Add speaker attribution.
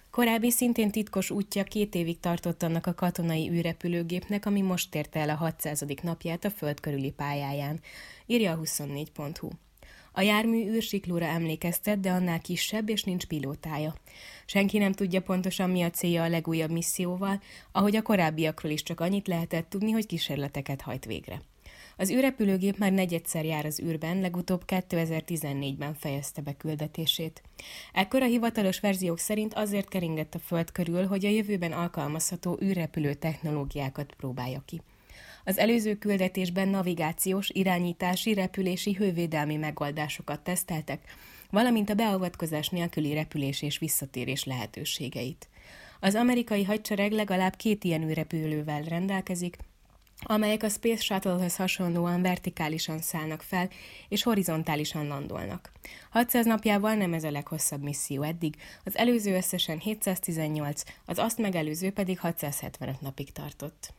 Speaker 1: Korábbi szintén titkos útja 2 évig tartott annak a katonai űrrepülőgépnek, ami most érte el a 600. napját a föld körüli pályáján, írja a 24.hu. A jármű űrsiklóra emlékeztet, de annál kisebb, és nincs pilótája. Senki nem tudja pontosan, mi a célja a legújabb misszióval, ahogy a korábbiakról is csak annyit lehetett tudni, hogy kísérleteket hajt végre. Az űrrepülőgép már negyedszer jár az űrben, legutóbb 2014-ben fejezte be küldetését. Ekkor a hivatalos verziók szerint azért keringett a Föld körül, hogy a jövőben alkalmazható űrrepülő technológiákat próbálja ki. Az előző küldetésben navigációs, irányítási, repülési, hővédelmi megoldásokat teszteltek, valamint a beavatkozás nélküli repülés és visszatérés lehetőségeit. Az amerikai hadsereg legalább 2 ilyen űrrepülővel rendelkezik, amelyek a Space Shuttle-hoz hasonlóan vertikálisan szállnak fel és horizontálisan landolnak. 600 napjával nem ez a leghosszabb misszió eddig, az előző összesen 718, az azt megelőző pedig 675 napig tartott.